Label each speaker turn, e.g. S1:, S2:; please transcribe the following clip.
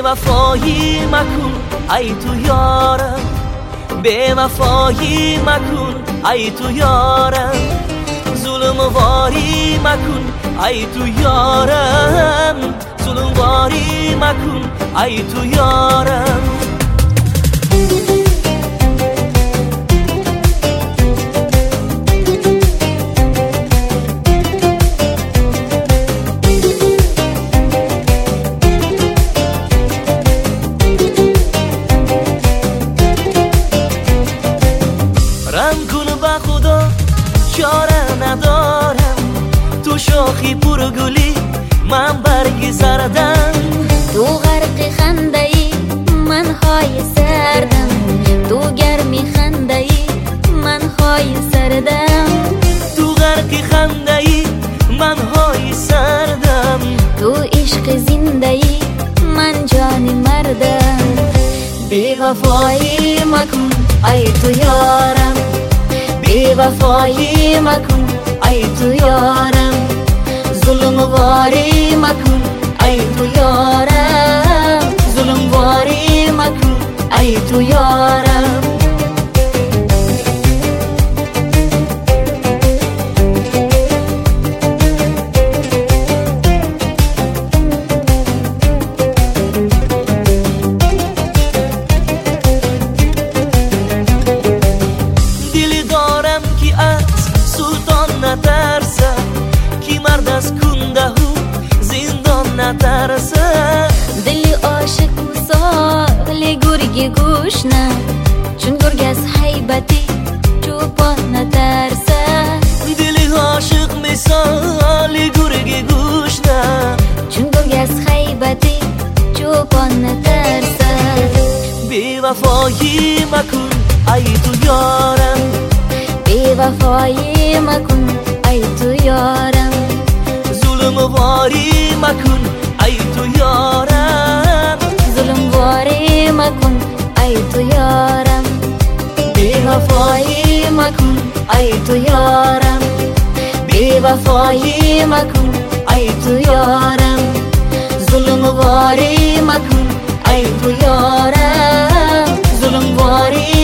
S1: بی‌وفایی مکن ای تو یارم، بی‌وفایی مکن ای تو یارم، ظلم واری مکن ای تو یارم، ظلم واری مکن ای تو یارم. رحم کن به خدا چاره ندارم، تو شاخی پرگلی من برگ زردم،
S2: تو غرق خنده ای من های سردم، تو گرمی خنده ای من های سردم،
S1: تو غرق خنده ای من های سردم،
S2: تو عشق زنده ای من جان مردم.
S1: بی‌وفایی مکن ای تو یارم، بی‌وفایی مکن ای تو یارم، ظلم واری مکن ای تو یارم، ظلم واری مکن ای تو یارم. دلی دارم که از سلطان نترسه، کی مرد از کنده و زندان نترسه،
S2: دلی عاشق مثال گرگ گوش نه، چون گرگ از حیبتی چوپان نترسه،
S1: دلی عاشق مثال گرگ گوش نه،
S2: چون گرگ از حیبتی چوپان نترسه.
S1: بی‌وفایی مکن ای تو یارم،
S2: بی‌وفایی مکن ای تو یارم،
S1: ظلم واری مکن ای تو یارم،
S2: ظلم واری مکن ای تو یارم.
S1: بی‌وفایی مکن ای تو یارم، بی‌وفایی مکن ای تو یارم، ظلم واری مکن ای تو یارم، ظلم واری